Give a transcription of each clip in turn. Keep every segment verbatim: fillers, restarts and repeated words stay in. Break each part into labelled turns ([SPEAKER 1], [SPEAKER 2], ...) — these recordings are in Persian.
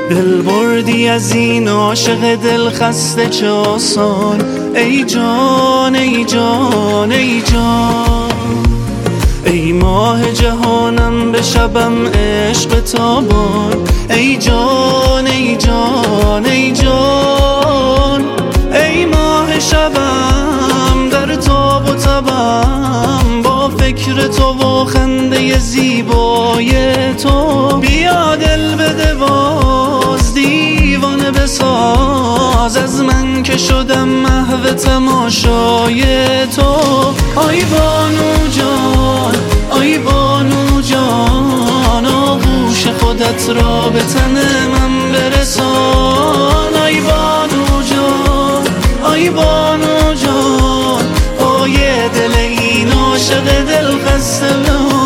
[SPEAKER 1] دل بردی از این عاشق دل خسته چه آسان. ای جان ای جان ای جان، ای ماه جهانم به شبم عشق تابان. ای جان ای جان ای جان، ای ماه شبم در تاب و تبم، با فکر تو و خنده زیبای تو. بیا دل بده باز دیوانه بساز، از من که شدم محو تماشای تو. آی بانو جان آی بانو جان، آغوش خودت را به تن من برسان. آی بانو جان آی بانو جان، پای دل این عاشق دل خسته بمان.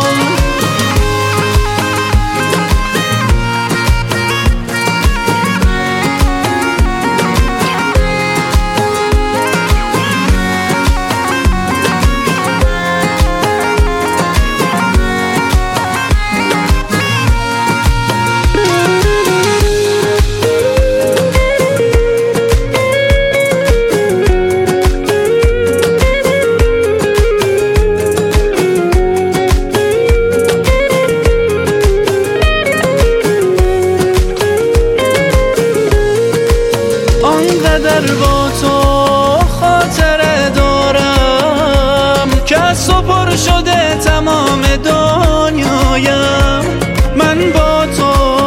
[SPEAKER 1] آنقدر با تو خاطره دارم که از تو پر شده تمام دنیایم. من با تو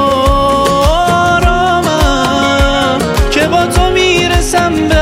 [SPEAKER 1] آرامم که با تو میرسم به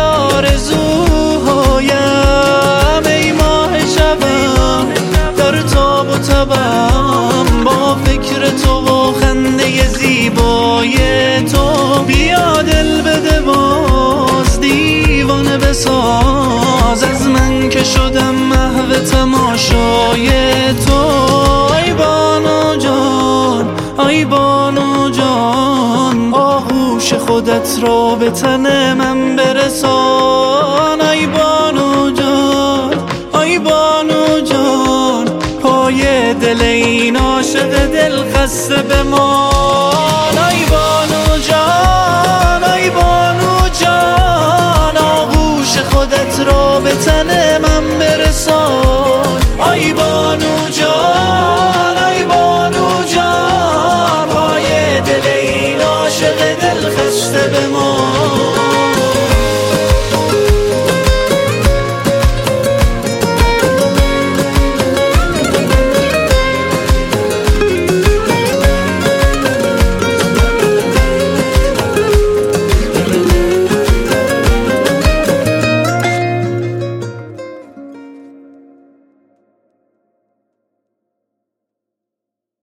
[SPEAKER 1] آرزوهایم. ای ماه شبم در تاب و تبم، با فکر تو و خنده زیبای تو. بیا دل بده باز دیوانه بساز، از من که شدم محو تماشای تو. ای بانو جان ای بانو جان، آغوش خودت را به تن من برسان. ای بانو جان ای بانو جان، پای دل این عاشق دل خسته بمان. ای بانو جان ای بانو جان، آغوش خودت را به تن